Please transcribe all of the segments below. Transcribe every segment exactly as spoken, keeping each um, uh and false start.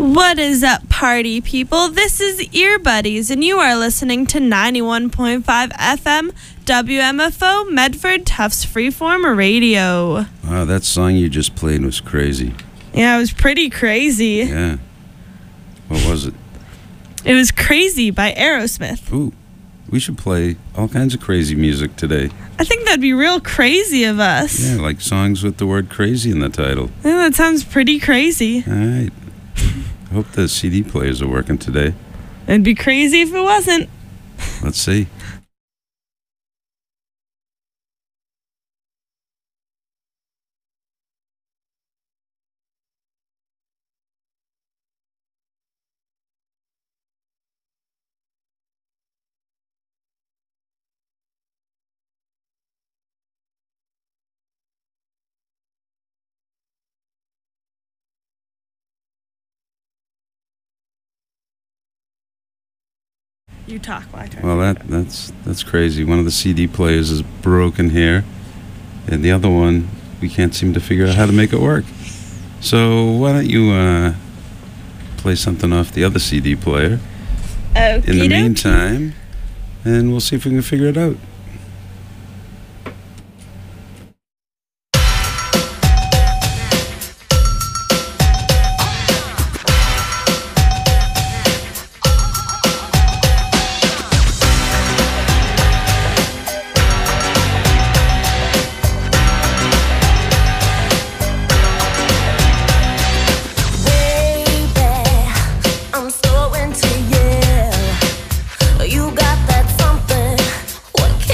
What is up, party people? This is Ear Buddies, and you are listening to ninety-one point five F M W M F O Medford Tufts Freeform Radio. Wow, that song you just played was crazy. Yeah, it was pretty crazy. Yeah. What was it? It was Crazy by Aerosmith. Ooh, we should play all kinds of crazy music today. I think that'd be real crazy of us. Yeah, like songs with the word crazy in the title. Yeah, that sounds pretty crazy. All right. I hope the C D players are working today. It'd be crazy if it wasn't. Let's see. You talk while I try. Well, that that's that's crazy. One of the C D players is broken here, and the other one, we can't seem to figure out how to make it work. So why don't you uh, play something off the other C D player Okey in the dokey. meantime, and we'll see if we can figure it out. I'm so into you. You got that something. What can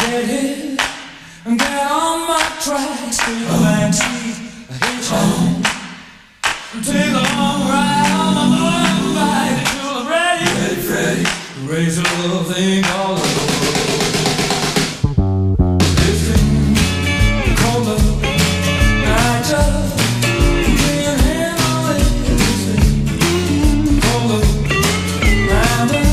headed and get on my tracks. Take a backseat, a hitchhike, take a long ride on my motorbike till I'm ready, ready, ready to raise a little thing called a love. This thing called love, I just can't handle it. This thing called love, round up.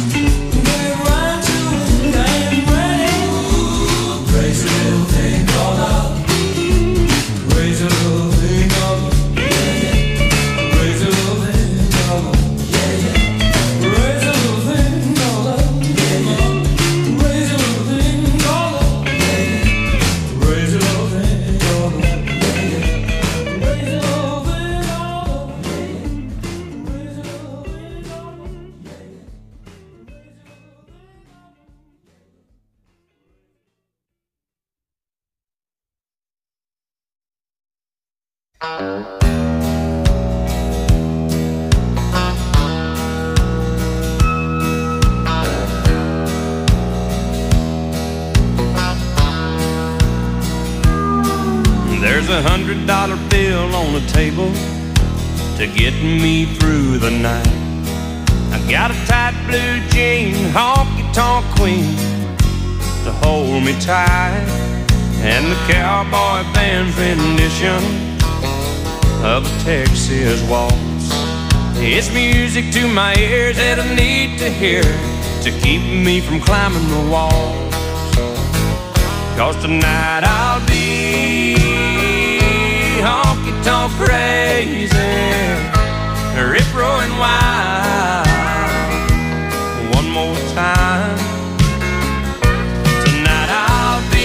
There's a hundred dollar bill on the table to get me through the night. I got a tight blue jean, honky-tonk queen to hold me tight, and the cowboy band's rendition of a Texas waltz. It's music to my ears that I need to hear to keep me from climbing the walls. 'Cause tonight I'll be honky-tonk crazy, rip-roaring wild. One more time. Tonight I'll be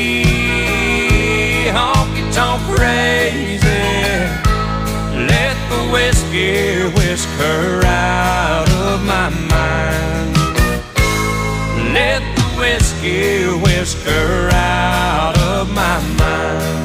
honky-tonk crazy. Let the whiskey whisk her out of my mind. Let the whiskey whisk her out of my mind.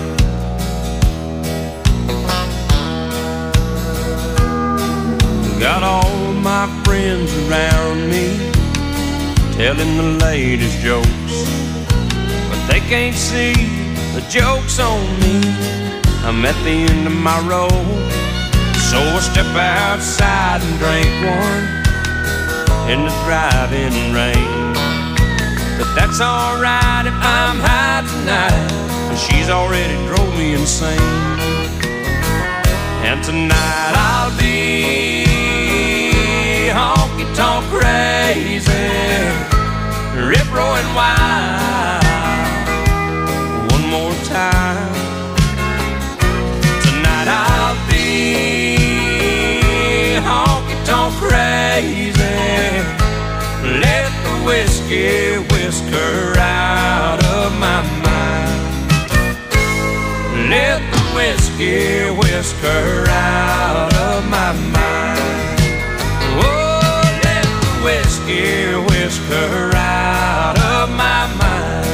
Got all my friends around me telling the latest jokes, but they can't see the joke's on me. I'm at the end of my rope, so I step outside and drink one in the driving rain. But that's alright if I'm high tonight, and she's already drove me insane. And tonight I'll be honky-tonk crazy, rip-roaring wild. One more time. Tonight I'll be honky-tonk crazy. Let the whiskey whisk her out of my mind. Let the whiskey whisk her out of my mind. Oh, let the whiskey whisk her out of my mind.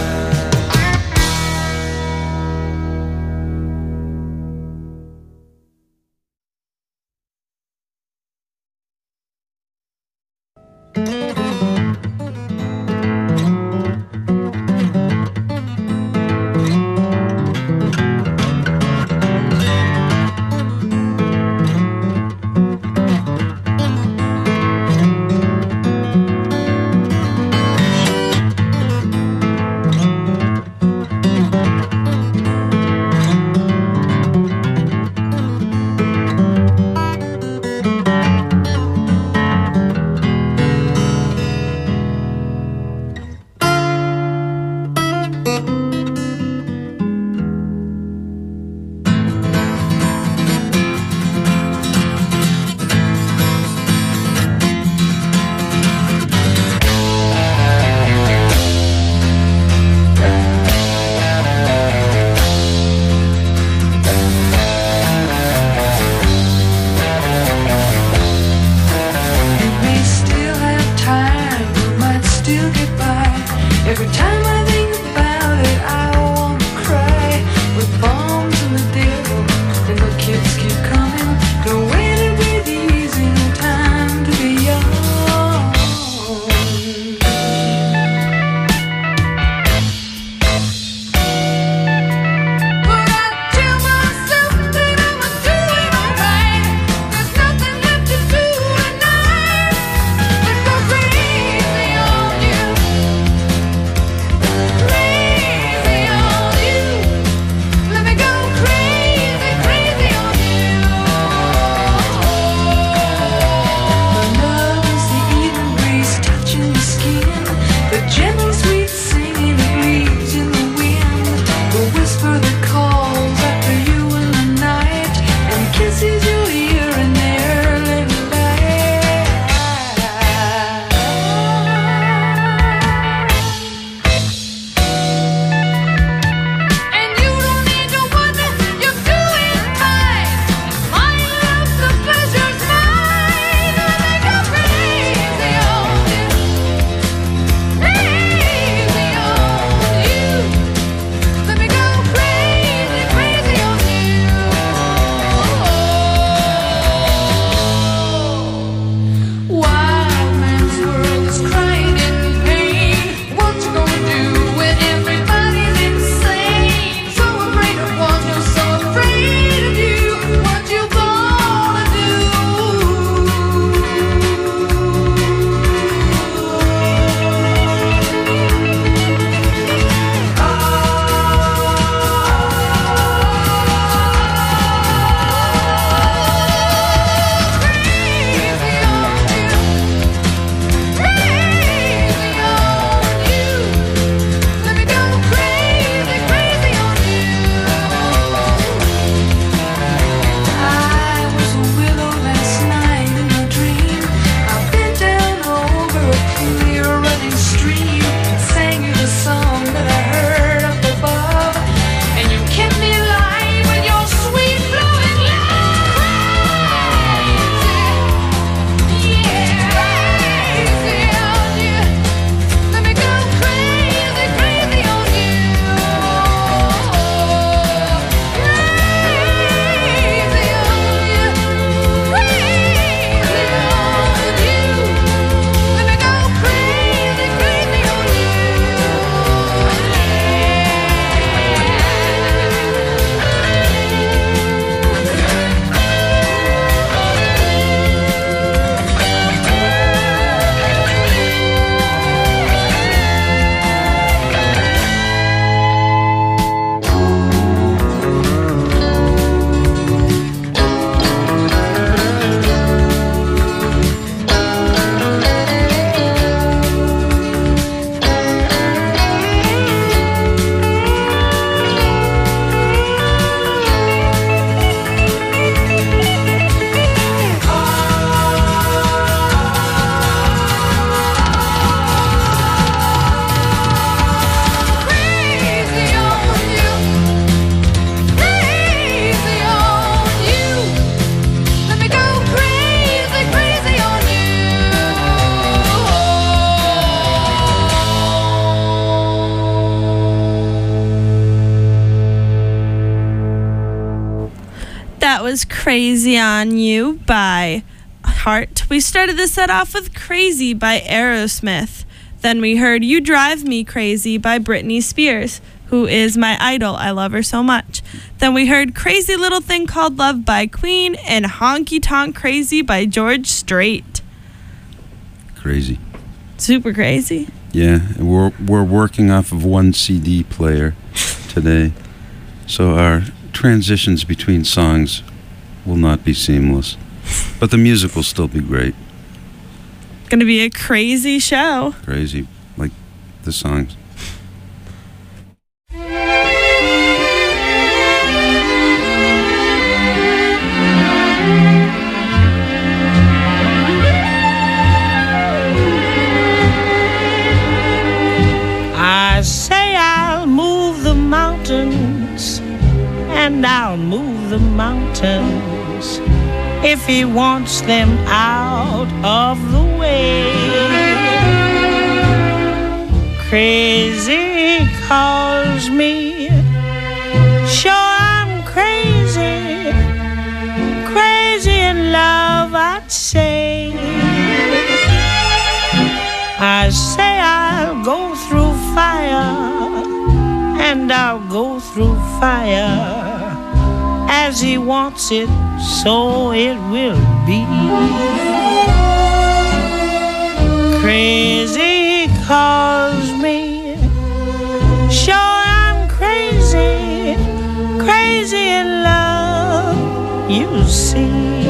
was Crazy on You by Heart. We started the set off with Crazy by Aerosmith. Then we heard You Drive Me Crazy by Britney Spears, who is my idol. I love her so much. Then we heard Crazy Little Thing Called Love by Queen and Honky Tonk Crazy by George Strait. Crazy. Super crazy. Yeah, we're we're working off of one C D player today, so our transitions between songs will not be seamless, but the music will still be great. Gonna be a crazy show. Crazy, like the songs. I say I'll move the mountains, and I'll move the mountains if he wants them out of the way. Crazy calls me, sure I'm crazy, crazy in love I'd say. I say I'll go through fire, and I'll go through fire. As he wants it, so it will be. Crazy calls me, sure I'm crazy, crazy in love, you see.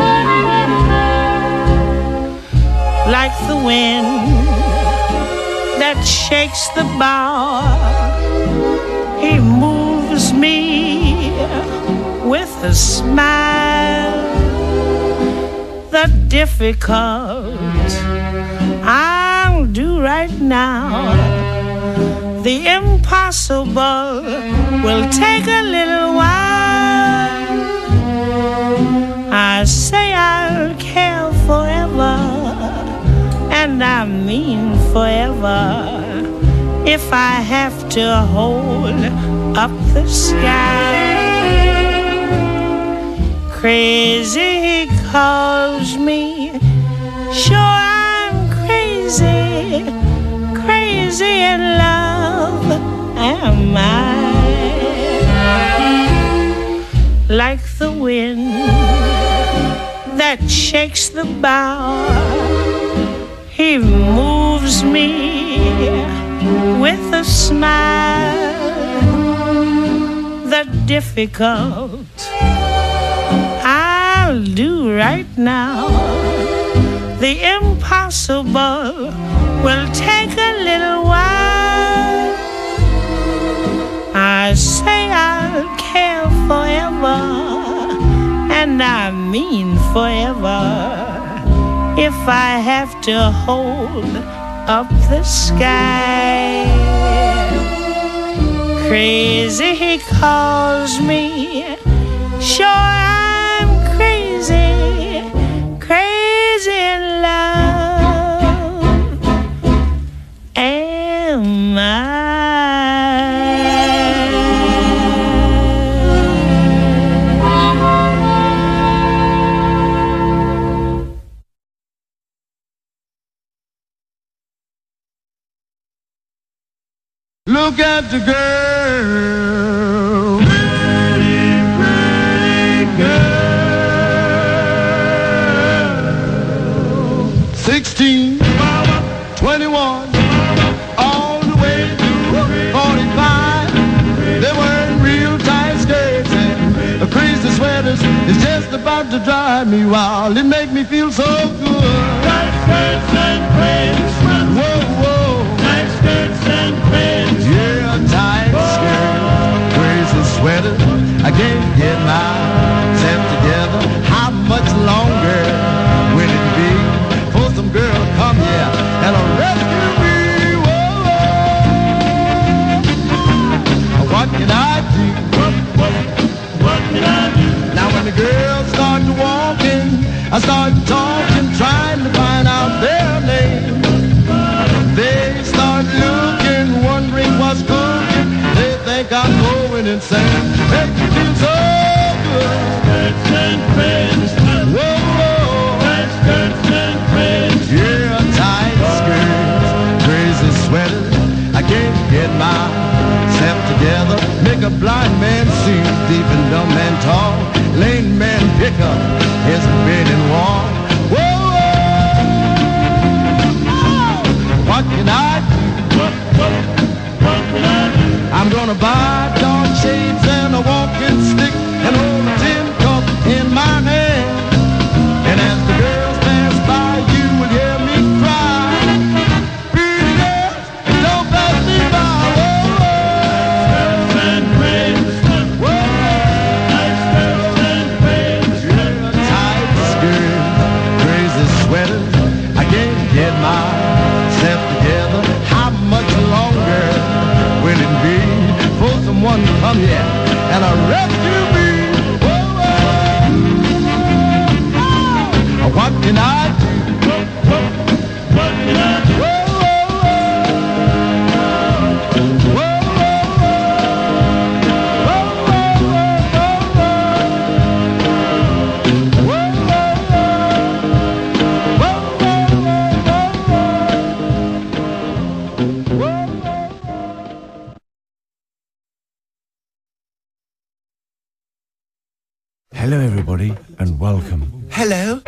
Like the wind that shakes the bough, he moves me with a smile. The difficult I'll do right now, the impossible will take a little while. I say I'll care forever, and I mean forever, if I have to hold up the sky. Crazy calls me, sure I'm crazy, crazy in love am I. Like the wind that shakes the bough, he moves me with a smile. The difficult I'll do right now, the impossible will take a little while. I say I'll care forever, and I mean forever, if I have to hold up the sky. Crazy he calls me, sure I'm crazy, crazy in love am I. Look at the girl, pretty, pretty girl. Sixteen, twenty-one, all the way to forty-five. They wearing real tight skirts and the crazy sweaters. It's just about to drive me wild. It make me feel so good. Tight skirts and crazy sweaters. Whoa, whoa. Tight skirts and crazy. Yeah, tight skirt, crazy sweater. I can't get myself together. How much longer will it be for some girl to come here and rescue me? Whoa. What can I do? What, what, what can I do? Now when the girls start walking, I start talking, trying to find out their name. They start looking, wondering what's cooking. They think I'm going insane. Make me feel so good. make a blind man see, deep and dumb and tall. Lame man pick up his bed and walk. Whoa, whoa. What can I do? What, what, what can I do? I'm gonna buy dark shades and a walking stick and hold a tin cup in my hand. And as the girls pass by, you will hear me cry. Pretty girls, don't pass me by. Whoa, whoa. And crazy stuff. Whoa, nice girls and crazy stuff. Tight skirt, crazy sweater. I can't get myself together. How much longer will it be for someone to come here and rescue me? What can I do? What, what, what can I do? Whoa, whoa, whoa. Hello, everybody, and welcome. Hello.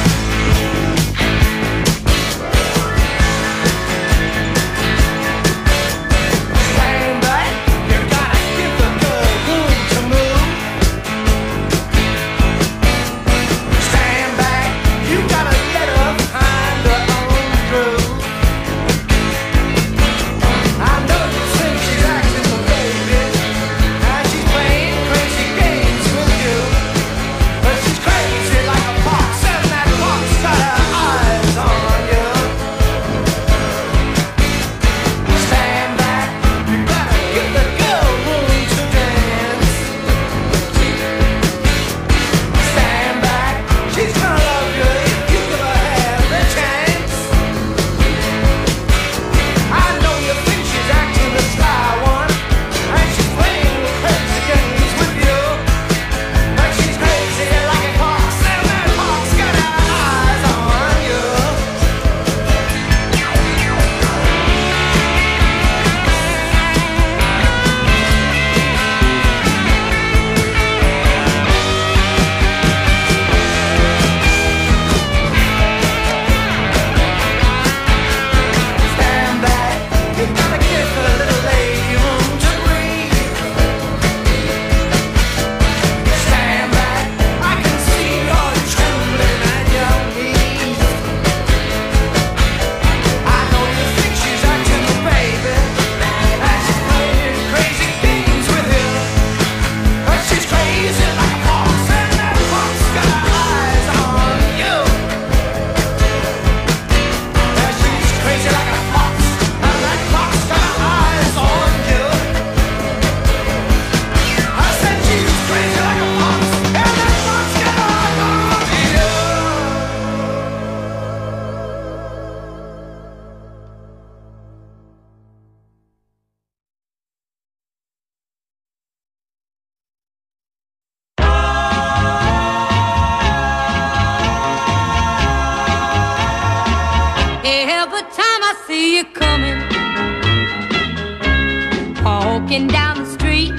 Walking down the street,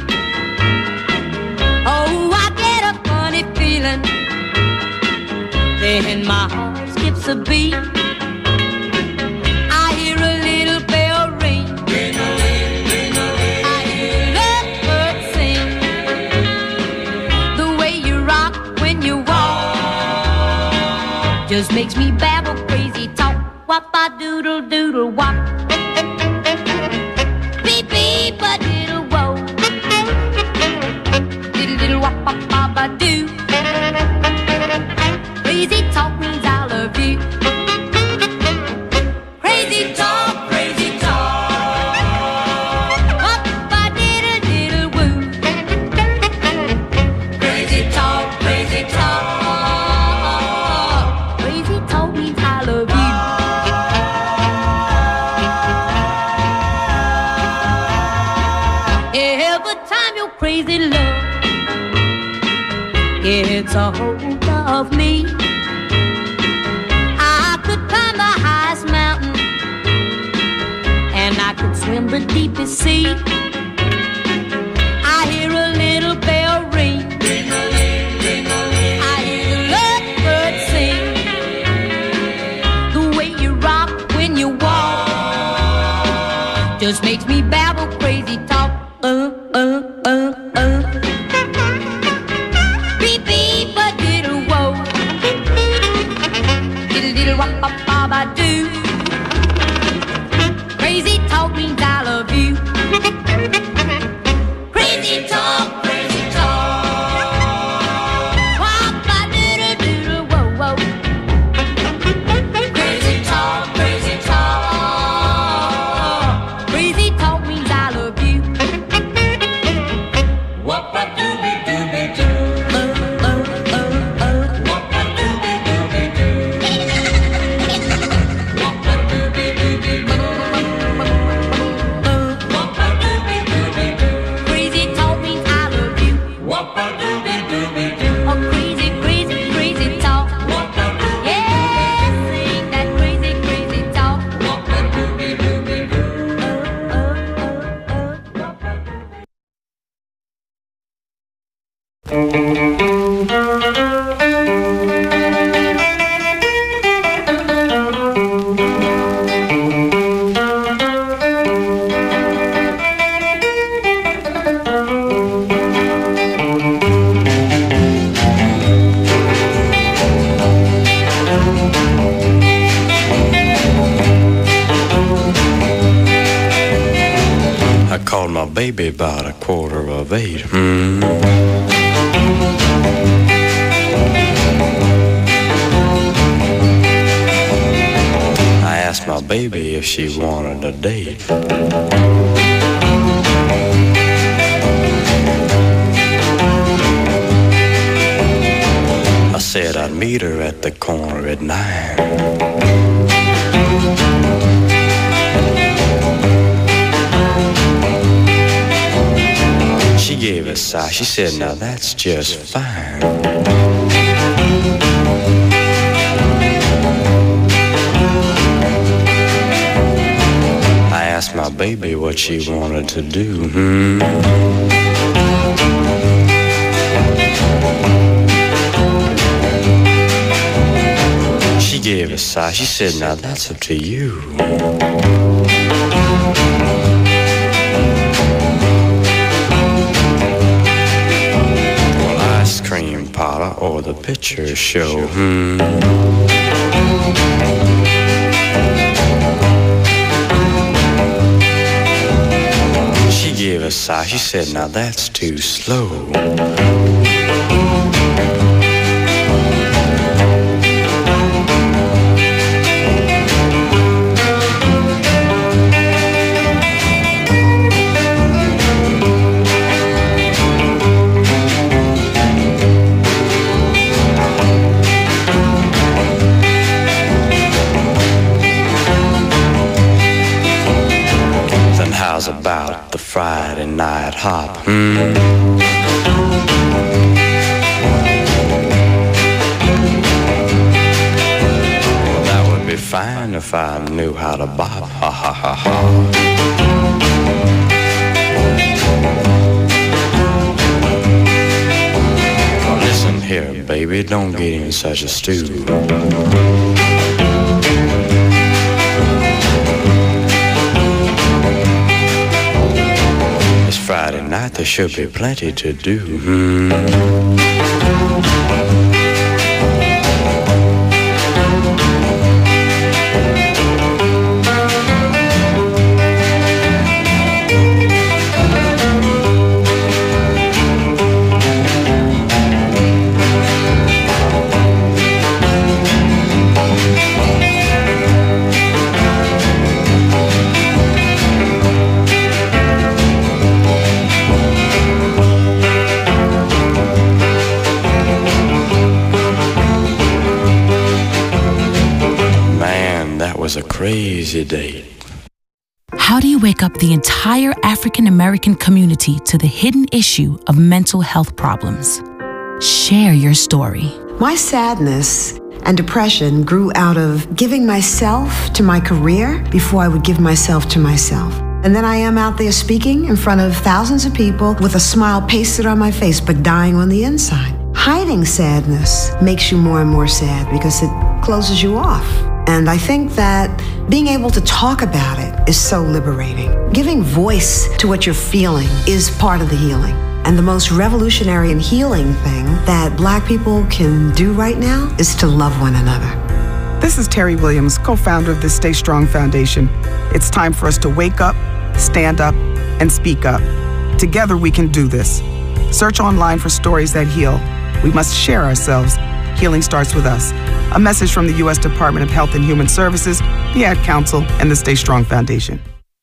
oh, I get a funny feeling. Then my heart skips a beat. I hear a little bell ring. I hear lovebird sing. The way you rock when you walk just makes me babble crazy talk. Wop-a-doodle doodle wop. Beep beep a diddle whoa. Diddle diddle wop wop wop a doo. Crazy talk means I love you. Crazy talk, crazy talk. Wop a diddle diddle woo. Crazy talk, crazy talk. Crazy talk means I love you. Every time your crazy love gets a hold of me, I could climb the highest mountain and I could swim the deepest sea. I Called my baby about a quarter of eight. Mm. I asked my baby if she wanted a date. I said I'd meet her at the corner at nine. She gave a sigh. She said, now that's just fine. I asked my baby what she wanted to do. Hmm. She gave a sigh. She said, now that's up to you. Cream powder or the picture show. Hmm. She gave a sigh. She said, now that's too slow. About the Friday night hop. Mm. Well, that would be fine if I knew how to bop. Ha ha ha ha. Well, listen here, baby, don't get in such a stew. Friday night, there should be plenty to do. Mm. Was a crazy day. How do you wake up the entire African American community to the hidden issue of mental health problems? Share your story. My sadness and depression grew out of giving myself to my career before I would give myself to myself. And then I am out there speaking in front of thousands of people with a smile pasted on my face, but dying on the inside. Hiding sadness makes you more and more sad because it closes you off. And I think that being able to talk about it is so liberating. Giving voice to what you're feeling is part of the healing. And the most revolutionary and healing thing that Black people can do right now is to love one another. This is Terry Williams, co-founder of the Stay Strong Foundation. It's time for us to wake up, stand up, and speak up. Together we can do this. Search online for stories that heal. We must share ourselves. Healing starts with us. A message from the U S Department of Health and Human Services, the Ad Council, and the Stay Strong Foundation.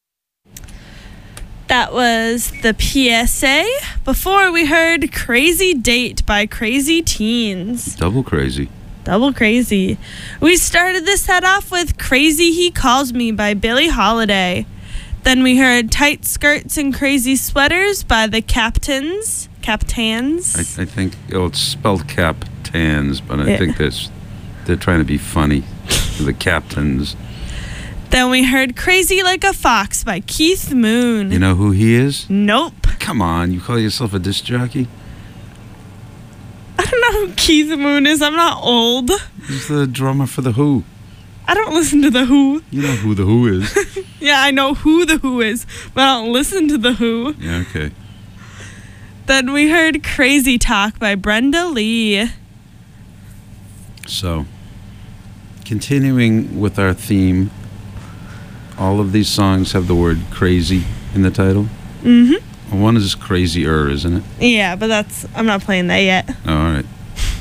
That was the P S A. Before we heard Crazy Date by Crazy Teens. Double crazy. Double crazy. We started this set off with Crazy He Calls Me by Billie Holiday. Then we heard Tight Skirts and Crazy Sweaters by the Captains. Captains. I, I think oh, it's spelled Captains, but I Yeah. think that's they're trying to be funny. The Captains. Then we heard Crazy Like a Fox by Keith Moon. You know who he is? Nope. Come on, you call yourself a disc jockey? don't know who Keith Moon is. I'm not old. He's the drummer for The Who. I don't listen to The Who. You know who The Who is. Yeah, I know who The Who is, but I don't listen to The Who. Yeah, okay. Then we heard Crazy Talk by Brenda Lee. So, continuing with our theme, all of these songs have the word crazy in the title. Mm-hmm. Well, one is crazier, isn't it? Yeah, but that's, I'm not playing that yet. Oh, all right.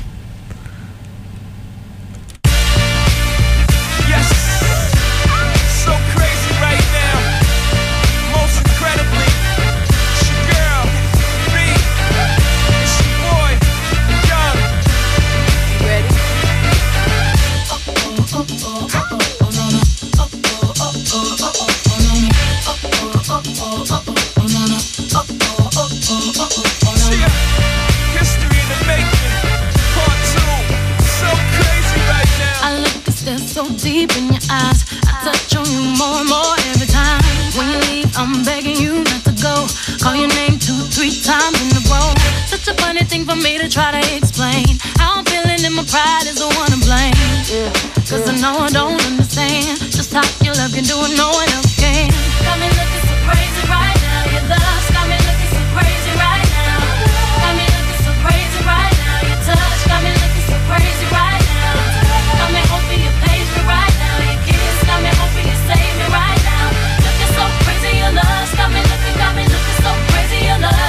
So deep in your eyes, I touch on you more and more every time. When you leave, I'm begging you not to go. Call your name two, three times in a row. Such a funny thing for me to try to explain. How I'm feeling and my pride is the one to blame. Yeah. Cause I know I don't understand just how your love can do it, no one else can. Got me looking so crazy right now. Your love's got me looking so crazy right now. Got me looking so crazy right now. Your touch got me looking so crazy right now. Got me hoping you page me right now. Your kiss got me hoping you save me right now. Looking so crazy, your love got me looking, got me looking so crazy, your love.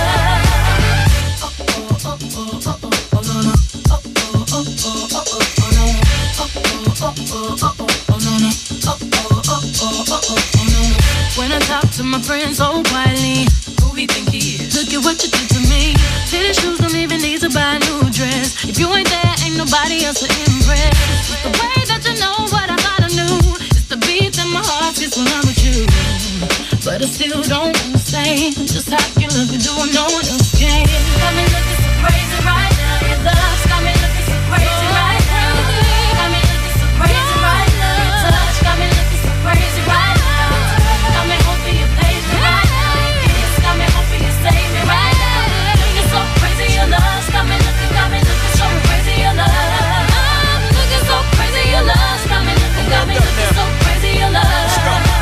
Oh oh oh oh oh oh oh no no. Oh oh oh oh oh oh oh no. Oh oh oh oh oh oh no no. Oh oh oh oh oh oh no. When I talk to my friends so quietly, who we think he is? Look at what you did to me. Fitted shoes don't even need to buy a new dress. If you ain't there, ain't nobody else to impress. It's the way that you know what I thought I knew. It's the beat that my heart gets when I'm with you. But I still don't understand just how you look and do what no one else can. Got me looking so crazy right now. Your love's got me looking so crazy right now. Got me looking so crazy right now. Your touch got me looking so crazy right now. Got me hoping you page me right now. Your kiss got me hoping you save me right now. Looking so crazy, your love's got me looking, got me looking so crazy, your love. I'm looking so crazy, your love's got me looking, got me looking so crazy, your love.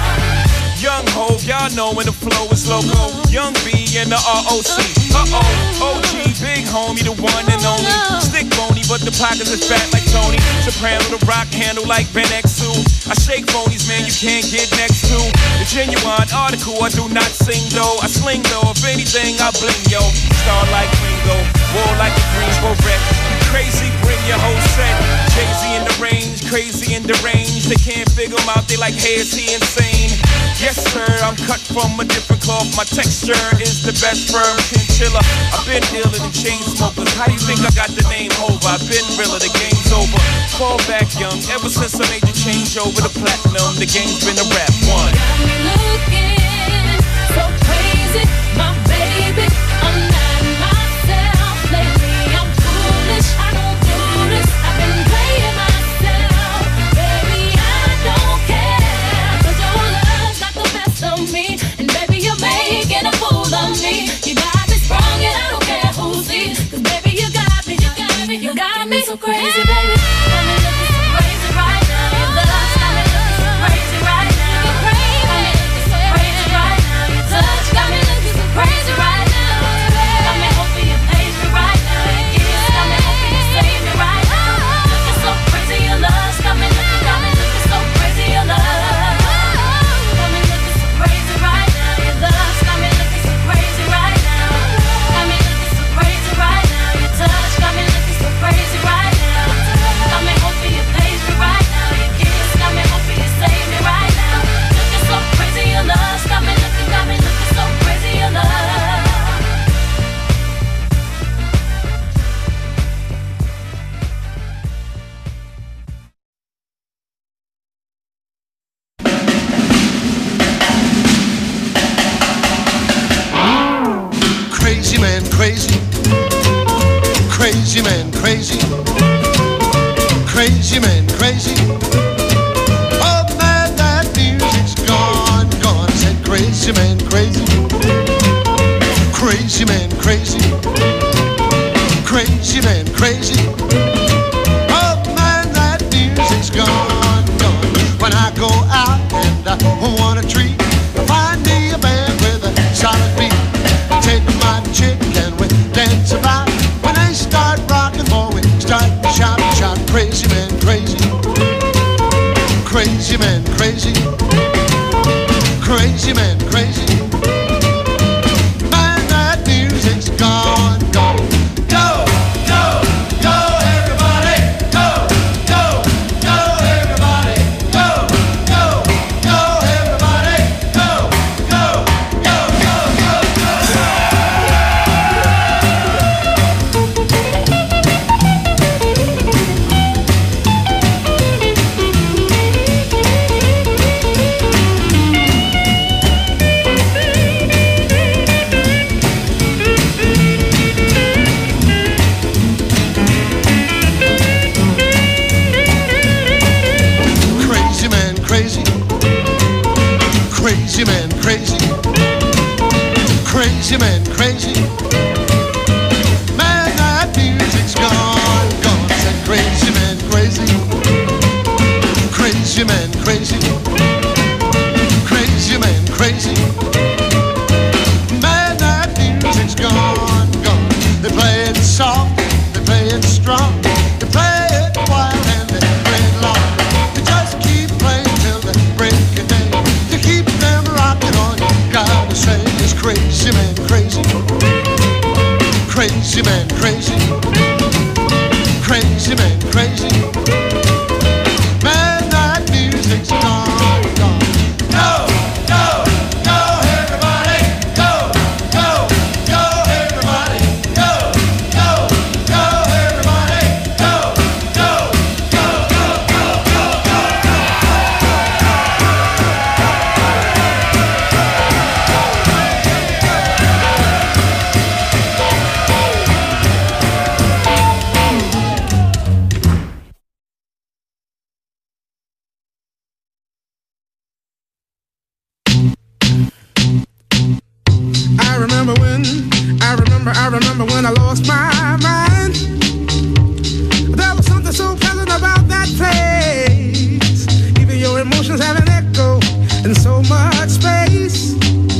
Young Hov, y'all know when the flow is loco. Young B and the R O C. Uh-oh, O G, big homie, the one and only. Stick bony, but the pockets is fat like Tony. Soprano, the rock handle like Ben X two. I shake phonies, man, you can't get next to. The genuine article, I do not sing though. I sling though, if anything, I bling yo. Star like Ringo, war like a Greensboro wreck. Crazy, bring your whole set. Jay-Z in the range, crazy in the range. They can't figure him out, they like, hey, is he insane? Yes, sir, I'm cut from a different cloth. My texture is the best firm chinchilla. I've been dealing in chain smokers. How you think I got the name over? I've been realer, the game's over. Fall back young, ever since I made the change over to platinum. The game's been a rap one. Got me looking so crazy, my baby. I'm not myself lately. I'm foolish, I don't do this. I've been playing myself, baby. I don't care, 'cause your love's got the best of me, and baby you're making a fool of me. You got me sprung, and I don't care who sees, 'cause baby you got me, you got me, you got me so crazy, baby. Got me looking so crazy right now. Your love's got me looking so crazy right now. Got me looking so crazy right now. Your touch got me looking so crazy right now. Got me hoping you page me right now. Your kiss got me hoping you save me right now. Looking so crazy, your love's got me looking, got me looking so crazy, your love. Got me looking so crazy right now. Your love's got me looking so crazy right now. Got me looking so crazy right now. Your touch got me looking so crazy right now. Got me hoping you page me right now. Your kiss got me hoping you save me right now. Looking so crazy, your love's got me looking, got me looking so crazy, your love. Crazy man, crazy. Crazy man, crazy. Crazy man, crazy. Oh man, that music's gone, gone. I said crazy man, crazy. Crazy man, crazy. crazy man, crazy. Oh man, that music's gone, gone. When I go out and I want a treat, find me a band with a solid beat. Take my chick and we dance about. When they start rocking, boy, we start to shout, shout, crazy man, crazy. Crazy man, crazy. Crazy man, crazy. Man, that music's gone, gone. Go, go, go, everybody. Go, go, go, everybody. Go, go, go, everybody. Go, go, go, Crazy man, crazy. Crazy man, crazy. Man, that music's gone, gone. Said crazy man, crazy. Crazy man, crazy. Crazy man, crazy. Man, that music's gone, gone. They play it soft, they play it strong, they play it wild and they play it long. They just keep playing till the break of day. To keep them rocking on, you gotta say it's crazy man, crazy. Crazy man, crazy. Crazy man, crazy. Man, that music's gone, gone. Go, go, go, everybody. Go, go, go, everybody. Go, go, go, everybody. Go, go, go, go, go, go, go, I remember when, I remember, I remember when I lost my mind. There was something so pleasant about that place. Even your emotions have an echo in so much space.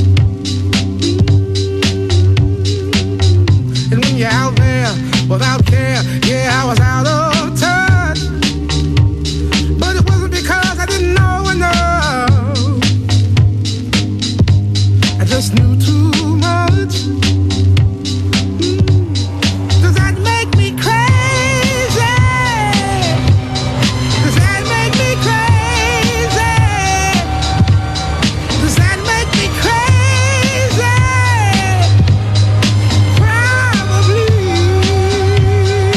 And when you're out there without care, yeah, I was out of touch. But it wasn't because I didn't know enough. I just knew too much. Does that make me crazy? Does that make me crazy? Does that make me crazy? Probably.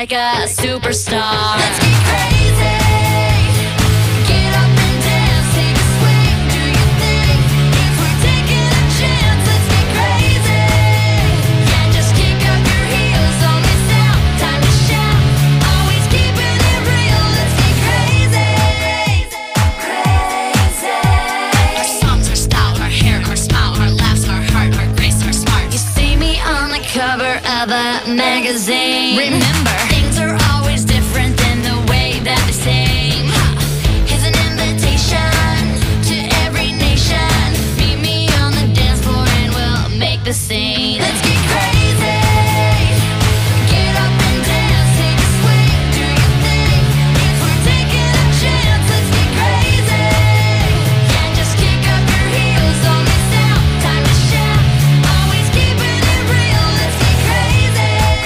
like a superstar. Let's get crazy. Get up and dance, take a swing, do your thing. If we're taking a chance, let's get crazy. Yeah, just kick up your heels on this out. Time to shout, always keeping it real. Let's get crazy. Crazy. Our songs, our style, our hair, our smile, our laughs, our heart, our grace, our smart. You see me on the cover of a magazine. Remember, things are always different than the way that they seem. Here's an invitation to every nation. Meet me on the dance floor and we'll make the scene. Let's get crazy. Get up and dance, take a swing, do your thing. If we're taking a chance, let's get crazy. Yeah, just kick up your heels on this out. Time to shout, always keeping it real. Let's get crazy.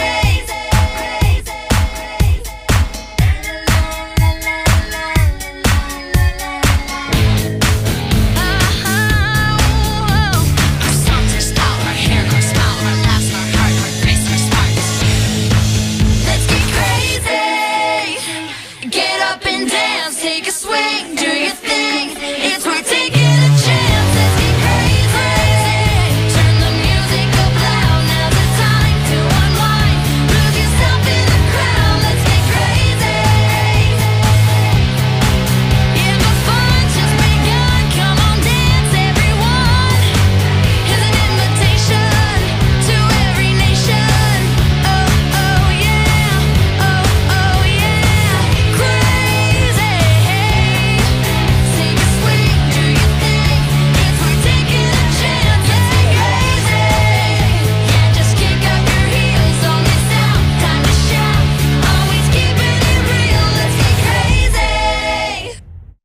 our songs, our style, our hair, our smile, our laughs, our heart, our grace, our smart. Let's get crazy. Get up and dance, take a swing, do your thing. It's worth taking a chance. Let's get crazy. Turn the music up loud. Now's the time to unwind. Lose yourself in the crowd. Let's get crazy. Yeah, the fun's just begun. Come on, dance, everyone. Here's an invitation to every nation. Oh, oh, yeah. Oh, oh, yeah. Crazy. Take a swing, do your thing. If we're taking a chance, let's get crazy. Yeah, just kick up your heels on this out. Time to shout, always keeping it real. Let's get crazy.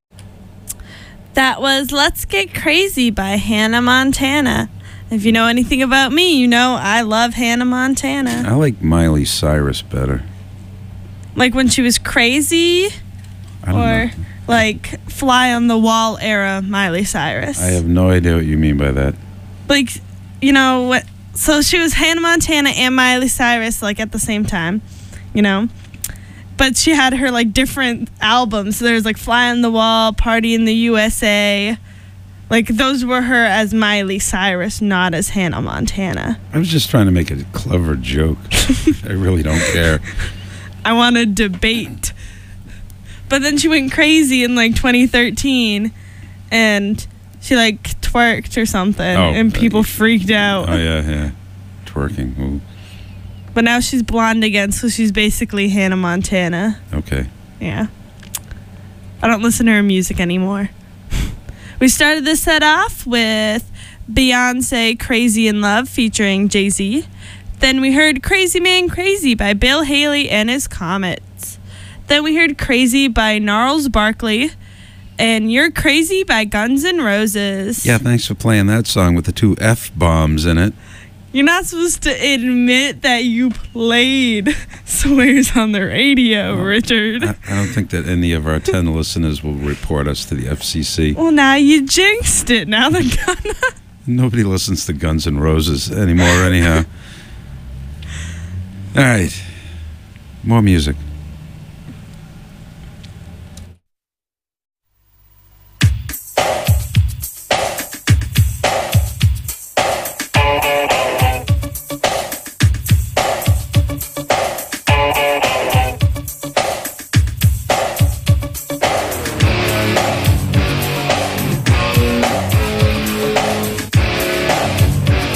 That was Let's Get Crazy by Hannah Montana. If you know anything about me, you know I love Hannah Montana. I like Miley Cyrus better. Like when she was crazy, I don't or know. like Fly on the Wall era Miley Cyrus. I have no idea what you mean by that. Like, you know what? So she was Hannah Montana and Miley Cyrus like at the same time, you know. But she had her like different albums. So there's like Fly on the Wall, Party in the U S A. Like those were her as Miley Cyrus, not as Hannah Montana. I was just trying to make a clever joke. I really don't care. I want to debate. But then she went crazy in like twenty thirteen and she like twerked or something Oh, and people freaked out. Oh, yeah, yeah. Twerking. Ooh, But now she's blonde again, so she's basically Hannah Montana. okay. Yeah. I don't listen to her music anymore. We started this set off with Beyonce Crazy in Love featuring Jay-Z. Then we heard Crazy Man Crazy by Bill Haley and his Comets. Then we heard Crazy by Gnarls Barkley and You're Crazy by Guns N' Roses. Yeah, thanks for playing that song with the two F-bombs in it. You're not supposed to admit that you played swears on the radio, Richard. I, I don't think that any of our ten listeners will report us to the F C C. Well, now you jinxed it. Now they're gonna. Nobody listens to Guns N' Roses anymore anyhow. All right. More music.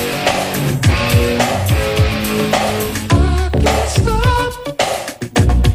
Stop.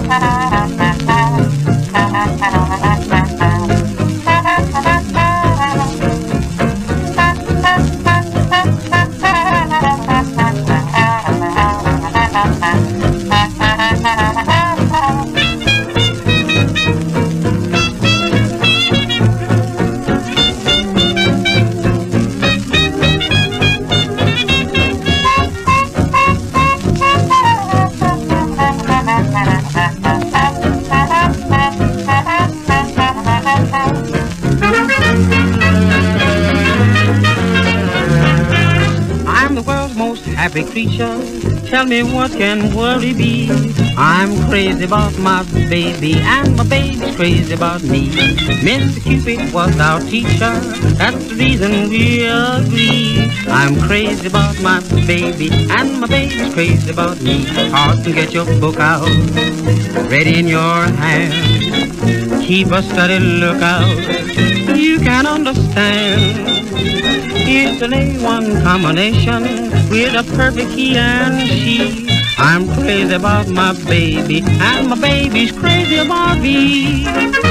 Happy creature, tell me what can worry be? I'm crazy about my baby and my baby's crazy about me. Mister Cupid was our teacher, that's the reason we agree. I'm crazy about my baby and my baby's crazy about me. Parson, get your book out, ready in your hand. Keep a steady lookout, you can understand. It's an A one combination with a perfect he and she. I'm crazy about my baby and my baby's crazy about me.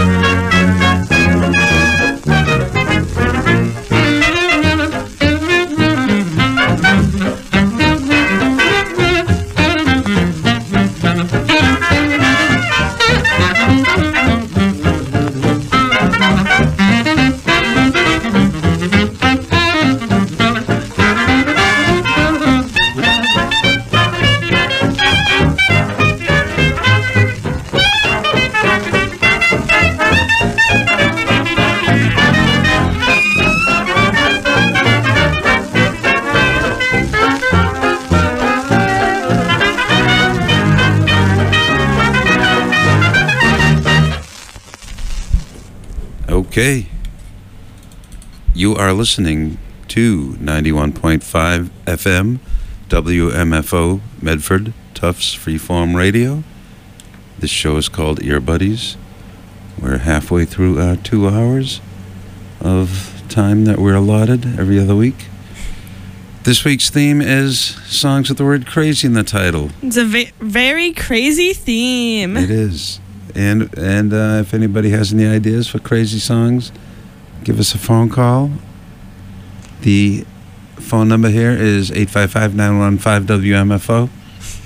Okay. You are listening to ninety-one point five F M, W M F O, Medford, Tufts Freeform Radio. This show is called Ear Buddies. We're halfway through our two hours of time that we're allotted every other week. This week's theme is songs with the word crazy in the title. It's a ve- very crazy theme. It is. And and uh, if anybody has any ideas for crazy songs, give us a phone call. The phone number here is eight five five, nine one five, W M F O.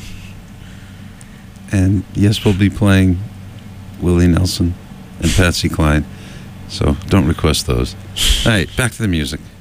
And yes, we'll be playing Willie Nelson and Patsy Cline. So don't request those. All right, back to the music.